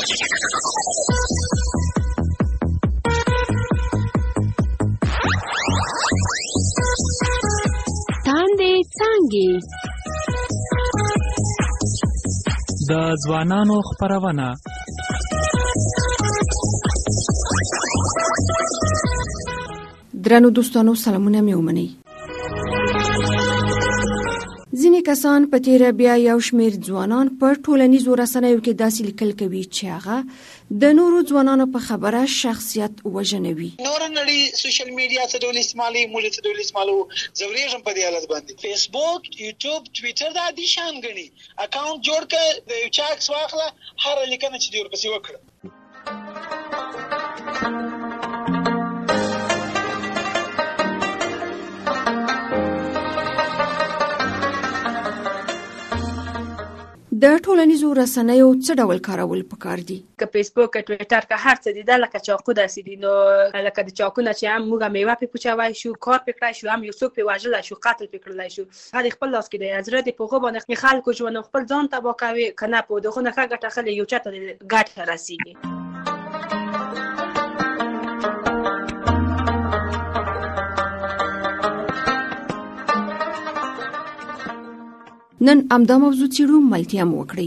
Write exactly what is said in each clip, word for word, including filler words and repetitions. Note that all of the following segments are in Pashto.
تاندې څانګې د ځوانانو خپرونه. درنو دوستانو سلامونه مې ومنئ. ځینې کسان په تیره بیا یو شمېر ځوانان په ټولنیزو رسنیو کې داسې لیکل کوي چې هغه د نورو ځوانانو په خبره شخصیت وژنوي. نور نړۍ سوشل میډیا څه ډول استعمالي، موږ څه ډول استعمالو، زورېږم په دې حالت باندې. فیسبوک، یوټیوب، ټویټر دا دي شان غني. اکاونټ جوړ کړه، د یو چا عکس واخله، هر لیکنه چې دی ورپسې وکړه. د ټولنیزو رسنیو څه ډول کارول پکار دي؟ که فیسبوک، ټویټر، که هر څه دي دا لکه چاقو داسې دي. نو لکه د چاقو نه چې هم موږ میوه پې پوچوی شو، کار پې کړی شو، هم یو څوک پې وژلی شو، قتل پې کړلی شو، هغه خپل لاس کې دی. زړه دې په هغو باندې خلکو ژوند خپل ځان تباه کوي، که نه په دغو نه ښه ګټه اخلي، یو چا ته ګټه رسېږي. نن همدا موضوع څېړو، ملتیا مو وکړئ.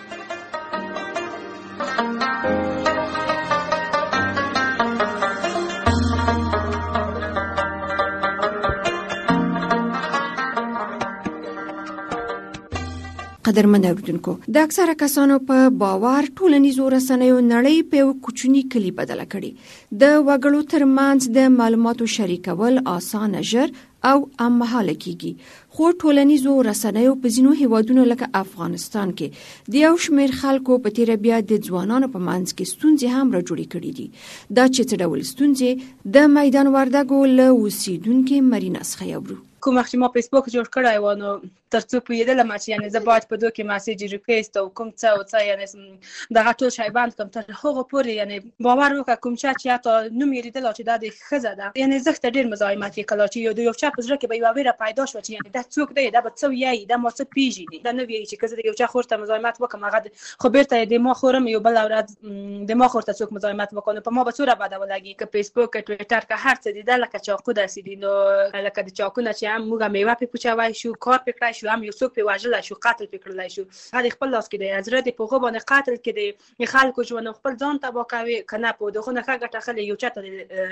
قدرمن اوریدونکو، د اکثره کسانو په باور ټولنیزو رسنیو نړۍ په یو کوچني کلي بدله کړې. د وګړو ترمنځ د معلوماتو شریکول اسانه، ژر او هممهاله کیږي. خو ټولنیزو رسنیو په ځینو هیوادونو لکه افغانستان کې د یو شمېر خلکو په تیره بیا د ځوانانو په منځ کې ستونزې هم راجوړې کړې دي. دا چې څه ډول ستونزې، د میدان وردګو له اوسیدونکې مرینا څخه اورو. کوم وخت چې ما فیسبوک جوړ کړی و، نو تر څو پوهېدلم چې یعنې زه باید په دو کې مسیج ریکویسټ او کوم څه او څه یعنې دغه ټول شی بند کړم. تر هغو پورې یعنې باور وکړه کوم چا چې حتی نوم یې لیدلی چې دا د ښځه ده، یعنې زه ته ډېر مزاحمت یې کړی چې یو د یو چا په زړه کې به یوه ویره پیدا شوه چې یعنې دا څوک دی، دا به څه وایي، دا ما څه پېژني. دا نه وایي چې که زه د یو چا خور ته مزاحمت وکړم، هغه خو بېرته یې د ما خورم، یو بله ورځ د ما خور ته څوک مزاحمت وکړي، نو په ما به څومره بده ولګي. که فیسبوک، که ټویټر، که هر څه دي دا لکه چاقو داسې دي. نو لکه د چاقو نه چې هم موږ میوه پې پوچوی شو، کار پې کړی شو، هم یو څوک پې وژلی شو، قتل پې کړلی شو، هغه خپل لاس کې دی. زړه دې په هغو باندې قتل کې دی، خلکو ژوند خپل ځان تباه کوي، که نه په دغو نه ښه ګټه اخلي، یو چا ته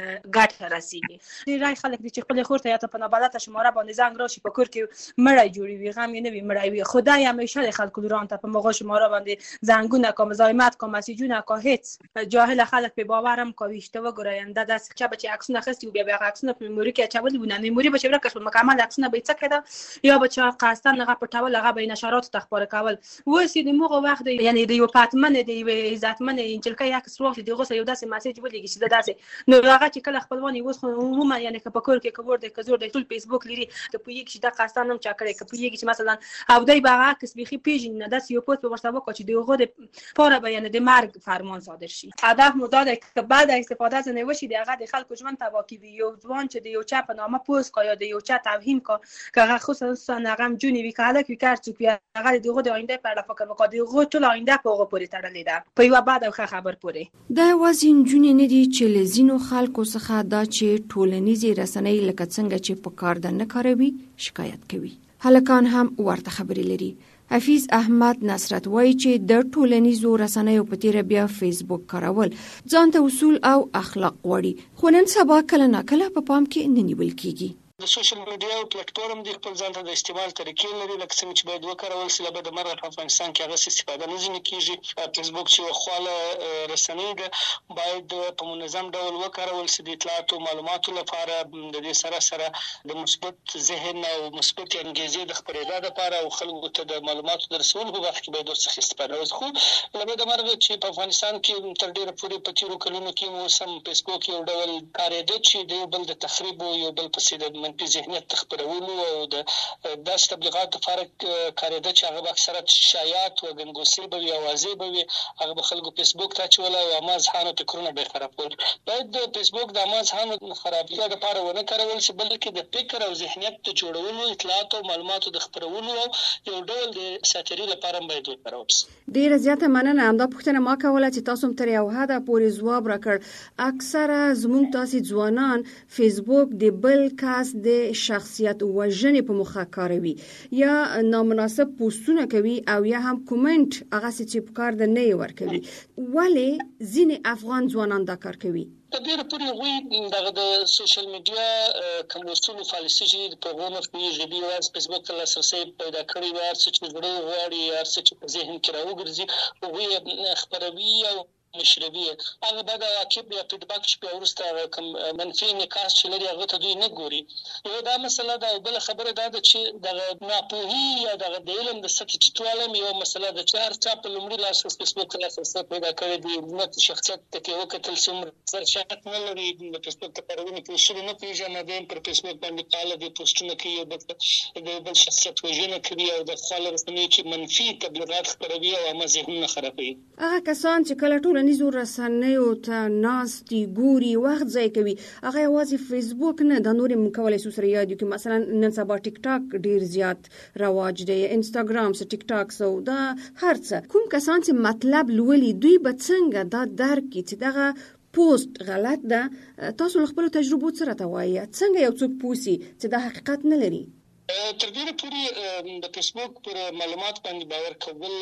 ګټه رسېږي. ډېری خلک دي چې خپلې خور ته یا ته په نابلده شماره باندې زنګ راشي، په کور کې مړی جوړوي، غم یې نه وي مړی وي. خو دی همیشه د خلکو لوران ته په مغو شماره باندې زنګونه کا، مزاحمت کا، مسیجونه کا، هېڅ جاهله خلک پې باور هم کوي. اشته وګوره، یعنې دا داسې چا به چې عکسونه اخیستي وو، بیا به هغه عکسونه په میموري کې اچولي وو، نه میموري به چې ورکه شول، مکمل عکسونه به یې څه کېده، یا به چا قصداً هغه پټول، هغه به یې نشراتو ته خپاره کول. اوس یې د همغه وخت دی، یعنې د یوه پتمنې، د یوې عزتمنې نجلکۍ عکس واخلي، د هغو سره یو داسې مسیج ولېږي چې زه داسې، نو هغه چې کله خپلوان یې اوس خو عموما یعنې که په کور کې که ور دی که زور دی ټول فیسبوک لري، که پوهېږي چې دا قصداً هم چا کړی، که پوهېږي چې مثلا او دی به هغه عکس بیخي پېژني نه، داسې یو پوسټ به ورته وکړه چې د هغو دپاره به یعنې د مرګ فرمان صادر شي. هدف مو دا دی که بعد استفاده ځینې وشي، د هغه د خلکو ژوند تباه کوي. یو ځوان چې د یو چا په نامه پوسټ کا یا د یو چا توهین کا، که هغه خصوصا هغه نجونې وي، که هلک وي، که هر څوک وي، هغه د هغو د آینده په اړه فکر وکړه. د هغو ټول آینده په هغو پورې تړلې ده، په یوه بد او ښه خبر پورې. دا یوازې نجونې نه دي چې له ځینو خلکو څخه دا چې ټولنیزې رسنۍ لکه څنګه چې په کار ده نه کاروي شکایت کوي. هلکان هم ورته خبرې لري. حفیظ احمد نصرت وایي چې د ټولنیزو رسنیو په تیره بیا فیسبوک کارول ځان ته اصول او اخلاق غواړي، خو نن سبا کله ناکله په پام کې نه نیول کېږي. د سوشل میډیا او پلیټفارم د خپل ځان ته د استعمال طریقې لري، لکه څنګه چې باید وکارول شي. له بده مرغه په افغانستان کې هغه استفاده نه ځینې کېږي. فیسبوک چې یوه خواله رسنۍ ده، باید په منظم ډول وکارول شي د اطلاعاتو معلوماتو لپاره، د دې سره سره د مثبت ذهن او مثبت انګیزې د خپرېدا لپاره او خلکو ته د معلوماتو د رسولو په وخت کې باید ورڅخه استفاده وشي. خو له بده مرغه چې په افغانستان کې تر ډېره پورې په تېرو کلونو کې اوس هم فیسبوک یو ډول کارېده چې د یو بل د تخریب او یو بل پسې د منفي ذهنیت خپرولو او د داسې تبلیغاتو لپاره کارېده چې هغه اکثره شایعات او ګنګوسې به وي، اوازې به وي، هغه به خلکو فیسبوک ته اچول او عامه ذهنو فکرونه به یې خرابول. باید د فیسبوک د عامه ذهنو خرابتیا لپاره ونه کارول شي، بلکې د فکر او ذهنیت د جوړولو، اطلاعات او معلوماتو د خپرولو او یو ډول د ساتیري لپاره باید وکارول شي. ډیره زیاته مننه. همدا پوښتنه ما کوله چې تاسو هم تر یو حده پورې ځواب راکړ. اکثره زموږ تاسې ځوانان فیسبوک د بل کس د شخصیت وژنې په موخه کاروي، یا نامناسب پوسټونه کوي او یا هم کومنټ هغه چې په کار د نه ورکوي. ولې ځینې افغان ځوانان دا کار کوي؟ په ډېره پورې هغوی دغه د سوشل میډیا کوم اصول پالیسي چې په هغو نه پوهېږي، دوی یوازې فیسبوک ته لاسرسی پیدا کړی وي، هر څه چې زړه غواړي، هر څه چې په ذهن کې راوګرځي هغوی یې خپروي او مشروي. هغه بعد عاقب یا فیډباک چې په وروسته کوم منفي انعکاس چې لري هغه ته دوی نه ګوري. یو دا مسله ده. او بل خبره دا ده چې د ناپوهي یا د علم د سطحې ټیټوالی یو مسله ده چې هر چا په لومړي لاس فیسبوک ته لاسرسی پیدا کړی دی، نه شخصیت ته کې وکتل چې عمر سر شخصیت نه لري، د فیسبوک ته کارونه کوي شوي نه پېژنه، دی پر فیسبوک باندې فعاله دی، پوسټونه کوي او د بل شخصیت وژنه کوي او د خپل رسنیو چې منفي تبلیغات خپروي او عامه ذهنونه خرابوي. هغه کسان چې کله ټولنیزو رسنیو ته ناستي ګوري، وخت ضایع کوي، هغه یوازې فیسبوک نه، دا نور هم کولی شو سره یاد کړو. مثلا نن سبا ټیک ټاک ډیر زیات رواج دی، انستاګرام سه ټیک ټاک سو دا هر څه. کوم کسان چې مطلب لولي دوی به څنګه دا درک کړي چې دغه پوسټ غلط ده؟ تاسو له خپل تجربو سره ته وایي څنګه یو څوک پوسي چې دا حقیقت نه لري؟ تر ډیره پورې د فیسبوک پر معلومات باندې باور کول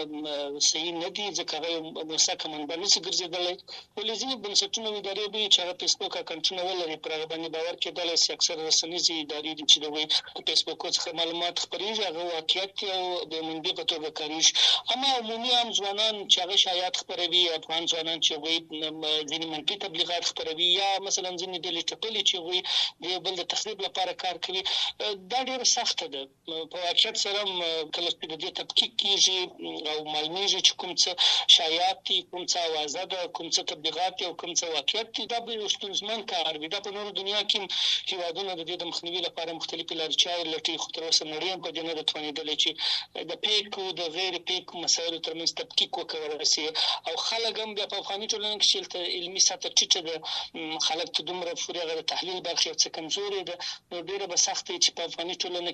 هم صحیح نه دي، ځکه هغه مسکه منبع نشي ګرځېدلی. ولې ځینې بنسټونه او ادارې به چې هغه فیسبوک اکاونټونه ولري پر هغه باندې باور کېدلی شي. اکثره رسنیزې ادارې دي چې د هغوی فیسبوک څخه معلومات خپرېږي هغه واقعیت او د منبع په توګه کارېږي. اما عمومي عام ځوانان چې هغه شایعات خپروي، افغان ځوانان چې هغوی ځینې منفي تبلیغات خپروي، یا مثلا ځینې ډلې ټپلې چې هغوی د یو بل د تخریب لپاره کار کوي، دا ډېره سخته ده. په واقعیت سره کله چې د دې تحقیق کېږي او معلومیږي چې کوم څه شایعات دي، کوم څه اوازه ده، کوم څه تبلیغات دي او کوم څه واقعیت دي، دا به یو ستونزمن کار وي. دا په نورو دنیا کې هېوادونه د دې د مخنیوي لپاره مختلفې لارې چارې لټوي، خو تر اوسه نړۍ هم په دې نه ده توانېدلې چې د پیک او د غیر پیک مسایلو ترمنځ تفکیک وکړلی شي. او خلک هم بیا په افغاني ټولنه کې چې علمي سطح ټیټه ده، خلک ته دومره پورې هغه د تحلیل برخې یو څه کمزورې ده، نو ډېره به سخته چې په افغاني ټولنه کې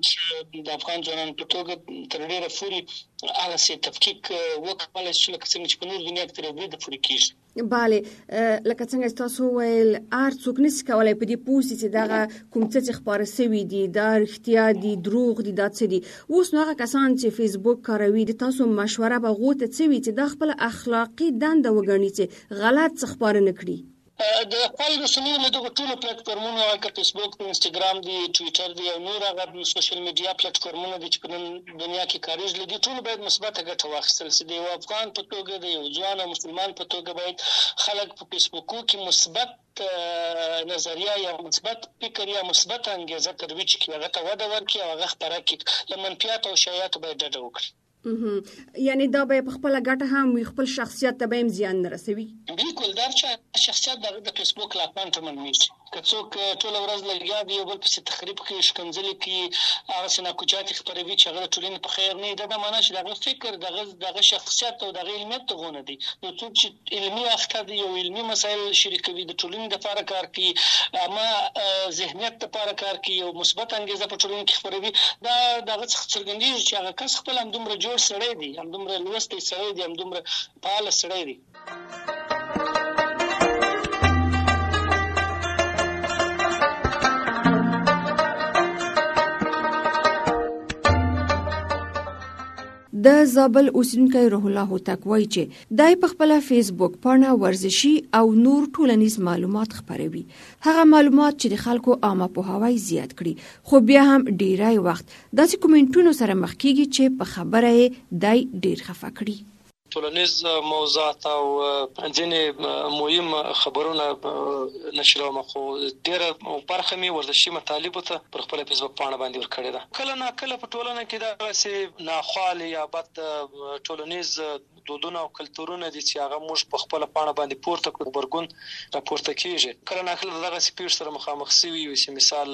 موږ د افغان ځوانانو په توګه تر ډېره پورې هغه څه تفکیک وکړلی شو لکه څنګه چې په نورو دنیا کې تر یو بریده پورې کېږي. بله، لکه څنګه تاسو ویل هر څوک نشي کولی په دې پوه شي چې دغه کوم څه چې خپاره شوي دي دا رښتیا دي، دروغ دي، دا څه دي. اوس نو هغه کسان چې فیسبوک کاروي د تاسو مشوره به هغو ته څه وي چې دا خپله اخلاقي دنده وګڼي چې غلط څه خپاره نه کړي؟ د خپل رسنیو له دغو ټولو پلیټفارمونو لکه فیسبوک دی، انسټاګرام دی، ټویټر دی او نور هغه سوشل میډیا پلیټفارمونه دي چې په نن دنیا کې کارېږي، له دې ټولو باید مثبته ګټه واخیستل شي. د یو افغان په توګه، د یو ځوان او مسلمان په توګه باید خلک په فیسبوکو کې مثبت نظریه یا مثبت فکر یا مثبت انګیزه ترویج کړي، هغه ته وده ورکړي او هغه خپره کړي. له منفیاتو او شایعاتو باید ډډه وکړي. یعنی دا به په خپل ګټه هم وي، خپل شخصیت ته به هم زیان نه رسوي. بالکل، دا چې شخصیت د فیسبوک له اکاونټ معلومیږي. که څوک ټوله ورځ لګیا دی یو بل پسې تخریب کوي، ښکنځلې کوي، هغسې ناکوچاتې خپروي چې هغه د ټولنې په خیر نه وي، دا دا معنا چې د هغه فکر، د هغه شخصیت او د هغه علمیت دغه نه دی. نو څوک چې علمي اخته دی او علمي مسایل شریکوي، د ټولنې دپاره کار کوي، اما ذهنیت دپاره کار کوي او مثبت انګیزه په ټولنه کې خپروي، دا د هغه څخه څرګندېږي چې هغه کس خپل همدومره جوړ سړی دی، همدومره لوستی سړی دی، همدومره فعاله سړی دی. د زابل اوسیدونکی روح الله هوتک وایي چې دای په خپل فیسبوک پاڼه ورزشي او نور ټولنیز معلومات خپروي. هغه معلومات چې د خلکو عامه پوهاوی زیات کړي، خو بیا هم ډیری وخت داسې کومنټونو سره مخ کیږي چې په خبره یې دای ډیر خفه کړي. ټولنیز موضوعات او ځینې مهم خبرونه نشروم، خو ډېره برخه مې ورزشي مطالبو ته پر خپل فیسبوک پاڼه باندې ورکړې ده. کله نا کله په ټولنه کې دغسې ناخوالې یا بد ټولنیز دودونه او کلتورونه دي چې هغه موږ په خپله پاڼه باندې پورته کړو، غبرګون راپورته کېږي. کله نا کله دغسې پېښو سره مخامخ شوي یو چې مثال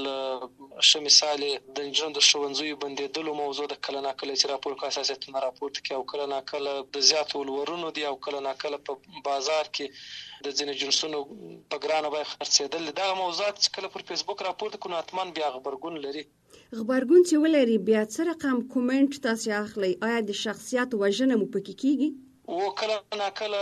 ښه مثال یې د نجونو د ښوونځیو بندېدلو موضوع ده. کله نا کله چې راپور حساسیتونه راپورته کړي، او کله نا کله د زیاتو ولورونو دي، او کله نا کله په بازار کې د ځینې جنسونو په ګرانه بیه خرڅېدل. دغه موضوعات چې کله پر فیسبوک راپورته کړو نو حتما بیا غبرګون لري. غبرګون چې ولري بیا څه رقم کومنټ تاسو اخلي؟ آیا د شخصیت وژنه مو پکې کیږي؟ و کله نا کله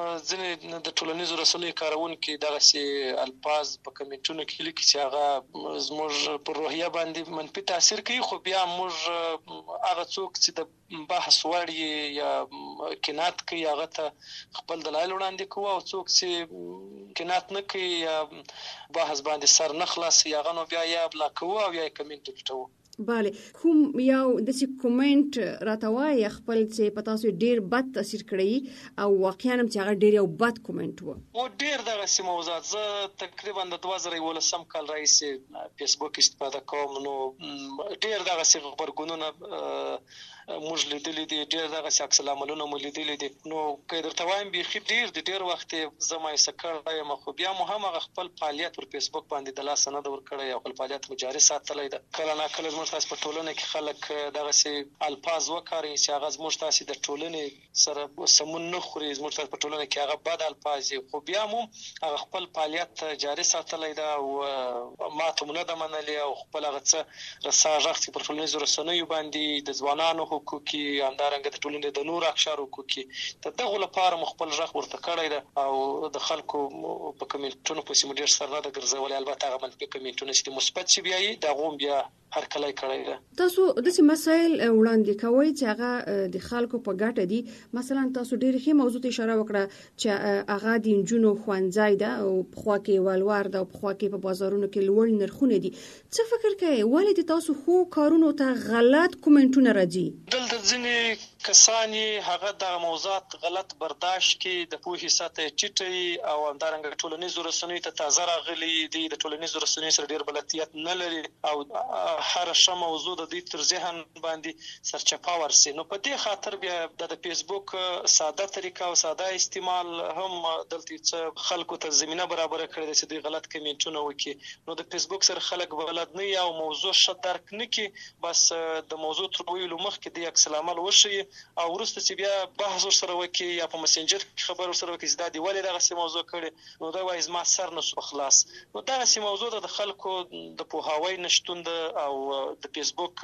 ځینې د ټولنیزو رسنیو کارونکي دغسې الفاظ په کمنټونو کې لیکي چې هغه زموږ پر روحیه باندې منفي تاثیر کوي، خو بیا موږ هغه څوک چې د بحث وړ یا کنات کوي هغه ته خپل دلایل وړاندې کوو، او څوک چې کنات نه کوي یا بحث باندې سر نه خلاصوي هغه نو بیا یا بلا کوو او یا کمنټ ډیلیټوو. بله، کوم یو داسې کومنټ راته وایي خپل چې په تاسو ډېر بد تاثیر کړی او واقعا هم چې هغه ډېر یو بد کومنټ و؟ و ډېر دغسې موضوعات. زه تقریبا د دوه زره یولسم کال راهیسې فیسبوک استفاده کوم، نو ډېر دغسې غبرګونونه موږ لیدلي دي، ډېر دغسې عکس العملونه مو لیدلي دي. نو که یې درته وایم بیخي ډېر د ډېر وخت یې زه مایوسه کړی یم، خو بیا مو هم هغه خپل فعالیت پر فیسبوک باندې د لاسه نه ده ورکړی او خپل فعالیت مو جاري ساتلی ده. کله نا کله زموږ تاسې په ټولنه کې خلک دغسې الفاظ وکاروي چې هغه زموږ تاسې د ټولنې سره سمون نه خوري، زموږ تاسې په ټولنه کې هغه بد الفاظ دي، خو بیا مو هغه خپل فعالیت جاري ساتلی ده او ماته مو نه ده منلې، او خپل هغه څه رسا غږ چې پر ټولنیزو رسنیو باندې د ځوانانو حقوقي، همدارنګه د ټولنې د نورو اقشارو حقوقي، د دغو لپاره مو خپل غږ ورته کړی ده او د خلکو په کمنټونو پسې مو ډېر سر نه ده ګرځولی. البته هغه منفي کمنټونه چې مثبت چې بیا یي د هغو هم بیا هرکلی کړی ده. تاسو داسې مسایل وړاندې کوئ چې هغه د خلکو په ګټه دي. مثلا تاسو ډېرې ښې موضوع ته اشاره وکړه چې هغه د نجونو ښوونځی ده او پخوا کې ولور ده او پخوا کې په بازارونو کې لوړ نرخونه دي. څه فکر کوئ ولې د تاسو ښو کارونو ته غلط کومنټونه راځي؟ دلته ځینې کسان یې هغه دغه موضوعات غلط برداشت کړي، د پوهې سطحه یې ټیټه وي او همدارنګه ټولنیزو رسنیو ته تازه راغلي دي، د ټولنیزو رسنیو سره ډېر بلدیت نه لري او هر ښه موضوع د دوی تر ذهن باندې سرچپه ورسي. نو په دې خاطر بیا د فیسبوک ساده طریقه او ساده استعمال هم دلته څه خلکو ته زمینه برابره کړې ده چې دوی غلط کمنټونه وکړي. نو د فیسبوک سره خلک بلد نه او موضوع ښه درک نه کړي، بس د موضوع تر ویلو مخکې د عکس العمل وښیي او وروسته چې بیا بحث ورسره وکړي یا په مسنجر کې خبر ورسره وکړي چې دا دې ولې دغسې موضوع کړې، نو دا وایي زما سر نه شو خلاص. نو دغسې موضوع ته د خلکو د پوهاوی نشتون ده او د فیسبوک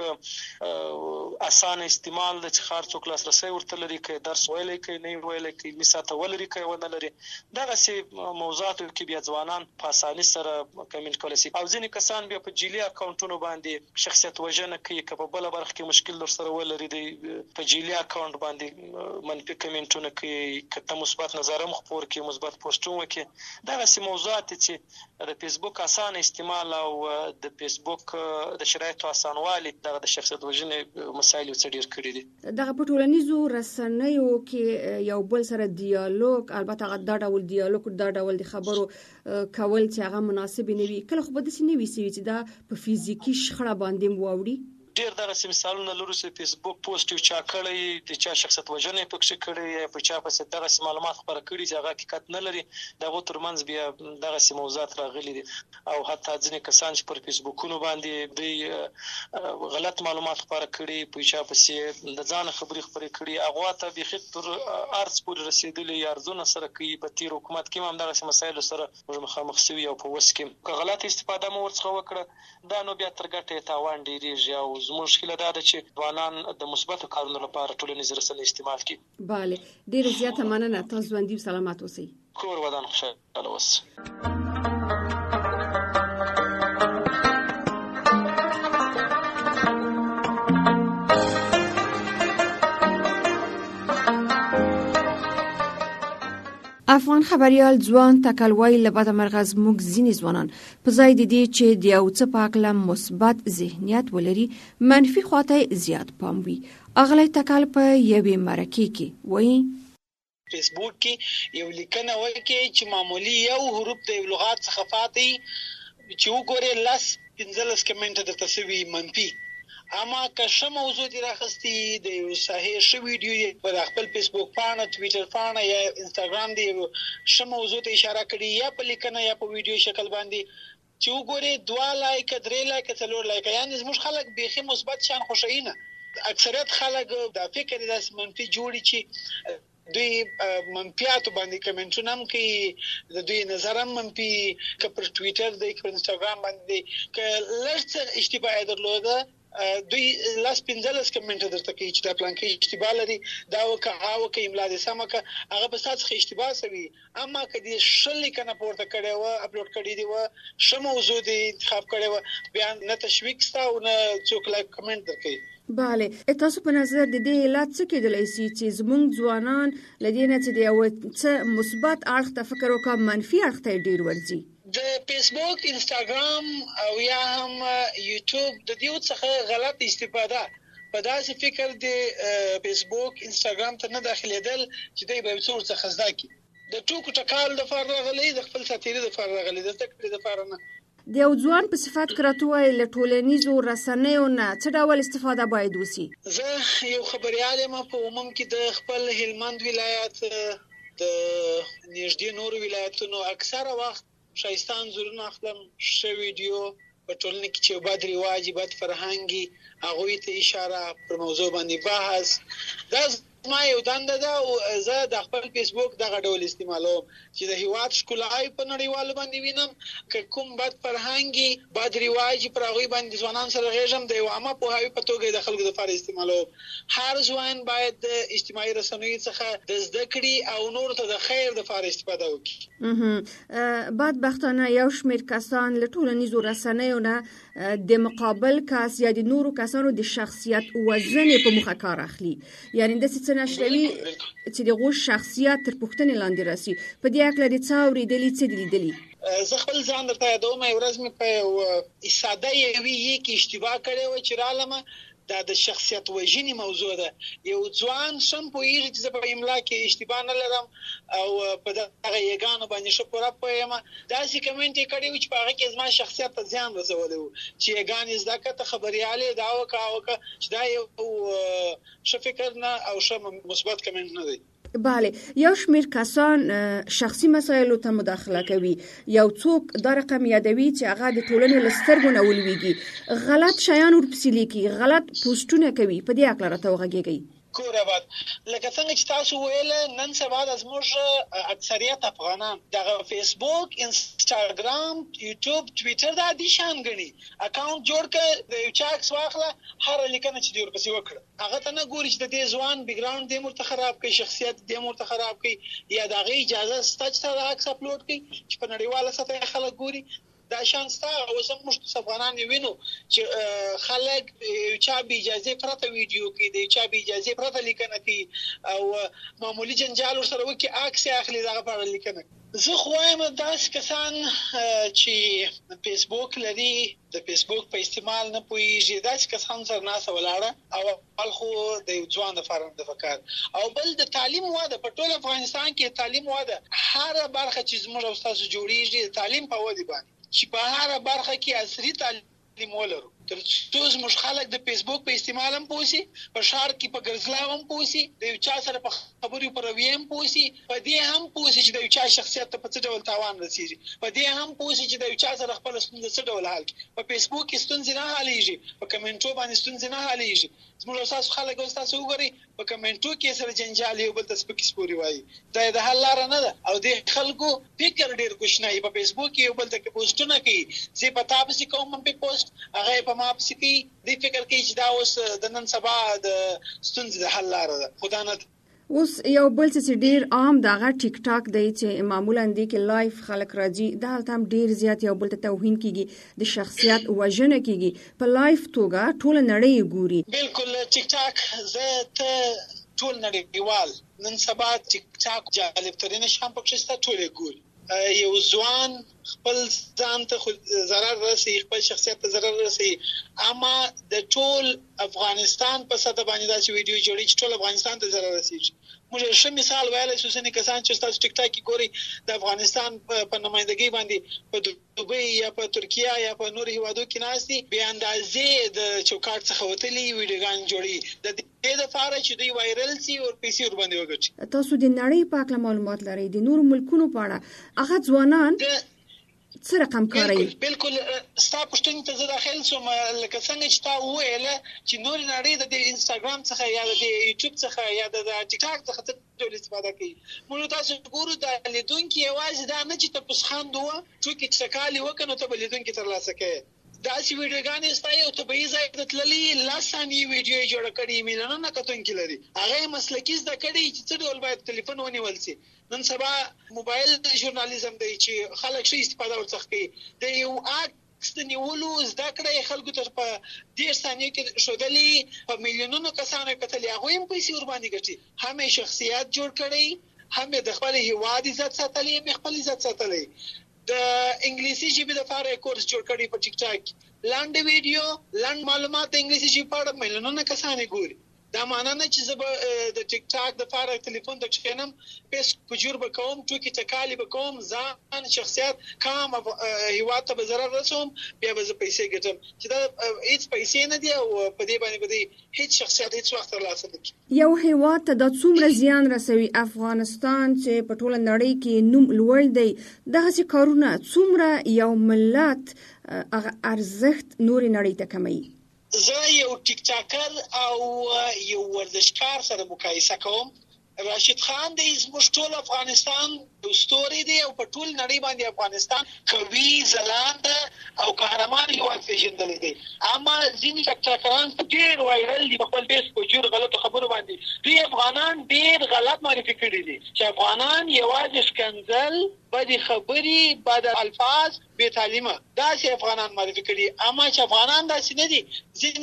اسانه استعمال د چې هر څوک لاسرسی ورته لري، که درس ویلی کوي نه ویلی کوي، علمي سطحه ولري که ونه لري. دغسې موضوعاتو کې بیا ځوانان په اساني سره کمنټ کولی شي. او ځینې کسان بیا په جعلي اکاونټونو باندې شخصیت وژنه کوي، که په بله برخه کې مشکل درسره ولري دی په جعلي اکاونټ باندې منفي کمنټونه کوي، که ته مثبت نظر هم خپور کړي، مثبت پوسټونه وکړي. دغسې موضوعات چې د فیسبوک اسانه استعمال او د فیسبوک د شرایطو اسانوالی دغه د شخصیت وژنې مسایل یو څه ډېر کړي دي. دغه په ټولنیزو رسنیو کې یو بل سره دیالوګ، البته هغه دا ډول دیالوګ دا ډول د خبرو کول چې هغه مناسب نه وي، کله خو به داسې نه وي چې دا په فزیکي شخړه باندې واوړي. ډېر دغسې مثالونه لرو چې فیسبوک پوسټ یو چا کړی، د چا شخصیت وژنه یې پکښې کړې یا په چا پسې دغسې معلومات خپاره کړي چې هغه حقیقت نه لري، د هغو ترمنځ بیا دغسې موضوعات راغلي دي. او حتی ځینې کسان چې پر فیسبوکونو باندې دوی غلط معلومات خپاره کړي، په چا پسې د ځانه خبرې خپرې کړي، هغو ته بیخي تر ارڅ پورې رسېدلي یا ارزونه سره کوي. په تېر حکومت کې هم همدغسې مسایلو سره موږ مخامخ سوي او په اوس کې که غلط استفاده مو ورڅخه وکړه دا نو بیا تر ګټې تاوان ډېرېږي. او زموږ هیله دا ده چې ځوانان د مثبتو کارونو لپاره ټولنیز رسنۍ استعمال کړي. بله، ډېره زیاته مننه. تاسو ژوندي او سلامت اوسئ. کور ودان خوشحاله اوسئ. افغان خبريال ځوان تکلوي لبد مرغز موږ ځینې ځوانان په ځای د دې چې د یو څه په اړه مثبت ذهنیت ولري منفي خواته زیات پام وي. اغلی تکل په یوې مرکې کې وایي فیسبوک کې یو لیکنه وکړي چې معمولی یو حروف د لغات څخه فاتي چې وګوري لاس پنځلس کمنټ درته سوي منفي اما که ش موضوع دی راخستی د یو صحیح ش ویډیو په خپل فیسبوک پاڼه ټویټر پاڼه یا انستګرام دی ش موضوع ته اشاره کړي یا په لیکنه یا په ویډیو شکل باندې چې وګوري دوه لایک درې لایک څلور لایک یعنی زموږ خلک بیخي مثبت شان خوشاینه اکثریت خلک د فکر داس منفي جوړي چې دوی منفیاتو باندې کمنټونه هم کوي د دوی نظر هم منفي که پر ټویټر دی که پر انستګرام باندې که لږ اشتباه درلوده دوی لاس پنځلس کمنټ درته کوي چې دا پلان کې اشتباه لري دا وکه او که املا دې سمه که هغه په تاسو کې اشتباه سوي اما که دې شل کنه پورته کړي و اپلوډ کړي دی و ش موضوع دې انتخاب کړي و بیا نه تشویق ستا او نه څوک لایک کمنټ درکړي بله تاسو په نظر د دې علت څه کېدلی شي چې زموږ ځوانان لدې نه چې د یو څه مثبت اړخ ته فکر وکړي منفي اړخ ته ډیر ورځي د فیسبوک انستګرام او یا هم یوټیوب د دې څخه غلط استفاده په داسې فکر د فیسبوک انستګرام ته نه داخليدل چې دوی به څور څخه زده کی د ټوکو ټکال د فرغ غلي د خپل ساتيري د فرغ غلي د تکړه د فرنه د یو ځوان په صفات کراتوي له ټولنیزو رسنیو نه څه ډول استفاده باید وسی زه یو خبريال ما په عموم کې د خپل هلمند ولایت د نږدې نور ولایتونو اکثره وخت شایستان زورونه اخلم ش ویډیو په ټولنه کې چې بد رواج بد فرهنګي هغه ته اشاره پر موضوع باندې بحث دا ما یو دنده ده او زه د خپل فیسبوک دغه ډول استعمالوم چې د هیواد ښکلای په نړیوالو باندې وینم که کوم بد فرهنګي بد رواج پر هغه باندې ځوانان سره غږم د یو عامه په هاوی په توګه د خلکو لپاره استعمالوم هر ځوان باید د اجتماعي رسنیو څخه د زده کړې او نور ته د خیر لپاره استفاده وکړي بدبختانه یو شمېر کسان له ټولنیزو رسنیو نه د مقابل کس یا د نورو کسانو د شخصیت وزن په مخه کار اخلي یعنی د نشلوي چې دغه شخصیت تر پوښتنې لاندې راسي په دې اړه د څاوري دلی څه لیدلی زه خپل ځان درته یادوم یو ورځ مې په ساده یوې کې اشتباه کړې و چې رالمه دا د شخصیت وژنې موضوع ده یو ځوان سم پوهیږي چې زه په املا کې اشتباه نه لرم او په دغه یګانو باندې شو پوره پوهیم داسې کمنټ یې کړی و چې په هغه کې زما شخصیت ته زیان رسولی و چې یګانې زده کړه ته خبریالې دا وکړه وکړه چې دا یو ښه فکر نه او ښه مثبت کمنټ نه دی بله یو شمیر کسان شخصي مسایلو ته مداخله کوي یو څوک دا رقم یادوي چې هغه د ټولنې له سترګو نه ولویږي غلط شیان ورپسې لیکي غلط پوسټونه کوي په دې اړه راته وغږیږئ کور آباد لکه څنګه چې تاسو ویل نن سبا د زموږ اکثریت افغانان دغه فیسبوک انستګرام یوټیوب ټویټر د دې شان غني اکاونټ جوړ کړ د یو چاکس واخله هر لیکنه چې دی ورپسې وکړه هغه ته نه ګوري چې د دې ځوان بیک ګراوند دې مرته خراب کړي شخصیت دې مرته خراب کړي یا دغه اجازه ستاسو ته عکس اپلوډ کړي چې په نړیواله سطح خلک ګوري دا شان ستا او زموږ افغانان وینو چې خلک چا به اجازه پرته ویډیو کې دی چا به اجازه پرته لیکنه کوي او معمولی جنجال سره وکي عکس اخلي دغه په لیکنه زه خو وایم داس کسان چې فیسبوک لري د فیسبوک په استعمال نه پوهیږي داس کسان سره ناسه ولاړه او بل خو د ځوان د فارم د فکر او بل د تعلیم واده په ټول افغانستان کې تعلیم واده هر برخه چې زموږ او تاسو جوړیږي تعلیم په ودی باندې چې په هر برخه کې عصري تعلیم ولرو تر څو زموږ خلک د فیسبوک په استعمال هم پوسی په شهر کې په ګرځلاو هم پوسی د یو چا سره په خبرو پر ویم پوسی په دې هم پوسی چې د یو چا شخصیت ته په څه ډول تاوان رسیږي په دې هم پوسی چې د یو چا سره خپل ستونزې څه ډول حل کړي په فیسبوک کې ستونزې نه حلېږي په کمنټو باندې ستونزې نه حلېږي زموږ تاسو خلک او تاسو وګورئ په کمنټو کې سره جنجال یو بل تاسو کې سپوري وایي دا د حل لار نه ده او د خلکو فکر ډیر کوښنه په فیسبوک کې یو بل ته پوسټونه کوي زه په تاسو کوم په پوسټ هغه په ما پسې کوي د فکر کوي چې دا اوس د نن سبا د ستونزې د حل لار ده خدا نه اوس یو بل څه ډیر عام دغه ټیک ټاک دی چې معمولا دی کې لایف خلک راځي دا هم ډیر زیات یو بل ته توهین کیږي د شخصیت وژنه کیږي په لایف توګه ټول نړۍ ګوري بالکل ټیک ټاک زه ته ټول نړیوال نن سبا ټیک ټاک جالب ترين شام پکې ستا ټول ګوري یو ځوان خپل ځان ته ضرر رسي خپل شخصیت ته ضرر رسي اما د ټول افغانستان په سطح باندې دا ویډیو جوړی چې ټول افغانستان ته ضرر رسي موږ ښه مثال ویلی شو ځینې کسان چې ستاسو ټیک ټاک کې ګوري د افغانستان په نمایندګۍ باندې په دوبۍ یا په ترکیه یا په نورو هیوادو کې ناست دي بې اندازې د چوکاټ څخه وتلي ویډیوګانې جوړوي د دې دپاره چې دوی وایرل سي او پیسې ورباندې وګټي. تاسو د نړۍ په هکله معلومات لرئ د نورو ملکونو په اړه هغه ځوانان څه رقم کاروي؟ بالکل ستا پوښتنې ته زه داخل شوم لکه څنګه چې تا وویله چې نورې نړۍ د دې انسټاګرام څخه یا د یوټیوب څخه یا د ټیک ټاک څخه څه ډول استفاده کوي. موږ تاسو ګورو د لیدونکي یوازې دا نه چې تپوسخاند وه ټوکې چټکالې وکړه نو ته به لیدونکي ترلاسه کوې. داسې ویډیوګانې ستا یو طبیعي ځای ته تللي لس ثانیې ویډیو یې جوړه کړې میلیونونه کتونکي لري هغه یې مسلکي زده کړي چې څه ډول باید تلیفون ونیول سي. نن سبا موبایل ژورنالیزم دی چې خلک ښه استفاده ورڅخه کوي د یو عکس د نیولو زده کړه یې خلکو ته په دېرش ثانیو کې ښودلي په میلیونونو کسانو یې کتلي هغوی هم پیسې ورباندې ګټي هم یې شخصیت جوړ کړی هم یې د خپل هیواد عزت ساتلی هم یې خپل عزت ساتلی. د انګلیسي ژبې لپاره یې کورس جوړ کړی په ټیک ټاک لنډ ویډیو لنډ معلومات د انګلیسي ژبې په اړه میلیونونه کسان یې ګوري. دا معنی نه چې زه به د ټیک ټاک دپاره تلیفون ته کښېنم پیس کجور به کوم ټوکې ټکالې به کوم ځان شخصیت کام هیواد ته به ضرر رسوم بیا به زه پیسې ګټم چې دا هېڅ پیسې نه دي او په دې باندې به دی هېڅ شخصیت هېڅ وخت ترلاسه نه کړي. یو هیواد ته دا څومره زیان رسوي افغانستان چې په ټوله نړۍ کې نوم لوړ دی دغسې کارونه څومره یو ملت هغه ارزښت نورې نړۍ ته کموي؟ زه یو ټیک ټاکر او یو ورزشکار سره مقایسه کوم. راشد خان دی زموږ ټول افغانستان ستوری دی او په ټول نړۍ باندې افغانستان قوي ځلانده او قهرمان هیواد پېژندلی دی. اما ځینې ټیک ټاکران ډېر وایرل دي په خپل فیس په جوړ غلطو خبرو باندې. دوی افغانان ډېر غلط معرفي کړي دي چې افغانان یوازې ښکنځل بدې خبرې بد الفاظ بې تعلیمه داسې افغانان معرفي کړي. اما چې افغانان داسې نه دي.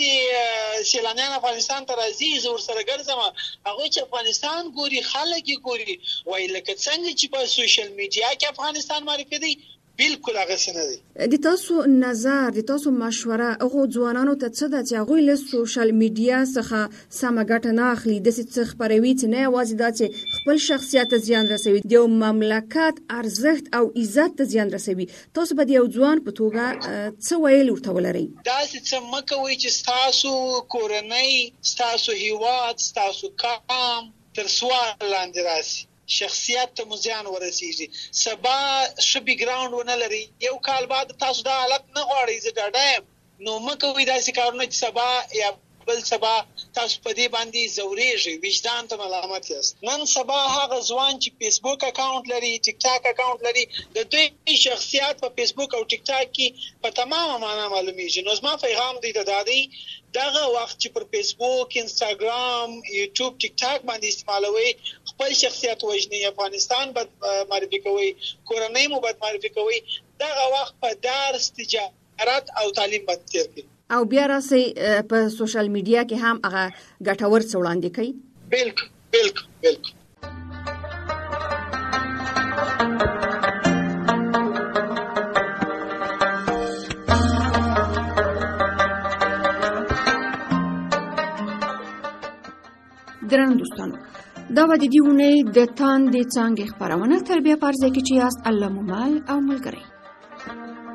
ځینې سیلانیان افغانستان ته راځي زه ورسره ګرځم هغوی چې افغانستان ګوري خلک یې ګوري وایي لکه څنګه چې په سوشل میډیا کې افغانستان معرفي دی بالکل هغسې نه دی. د تاسو نظر د تاسو مشوره هغو ځوانانو ته څه ده چې هغوی له سوشل میډیا څخه سمه ګټه نه اخلي داسې څه خپروي چې نه یوازې دا چې خپل شخصیت ته زیان رسوي د یو مملکت ارزښت او عزت ته زیان رسوي. تاسو به د یو ځوان په توګه څه ویل ورته ولرئ؟ داسې څه مه کوئ چې ستاسو کورنۍ ستاسو هیواد ستاسو قام تر سوال لاندې راسي. شخصیت ته مو زیان ورسیږي. سبا ښه بیکګراوند ونه لري یو کال بعد تاسو دا حالت نه غواړئ زه ډاډه یم نو مه کوئ داسې کارونه چې سبا یا بل سبا تاسو په دې باندې ځورېږئ وجدان ته ملامت یاست. نن سبا هغه ځوان چې فیسبوک اکاونټ لري ټیک ټاک اکاونټ لري د دوی شخصیت په فیسبوک او ټیک ټاک کې په تمامه معنا معلومیږي. نو زما پیغام دی ته دا دی دغه وخت چې پر فیسبوک انسټاګرام یوټیوب ټیک ټاک باندې استعمالوي خپل شخصیت وژني افغانستان بد معرفي کوي کورنۍ مو بد معرفي کوي دغه وخت په درس تجارت او تعلیم باندې تیر کړئ او بیا راسي په سوشل میډیا کې هم هغه ګټور څه وړاندې کوي. بالکل بالکل بالکل. درنو دوستانو دا به د دې اونۍ د تاندې څانګې خپرونه تر بیا په عرضه کې چې یاست الله مو مل او ملګری.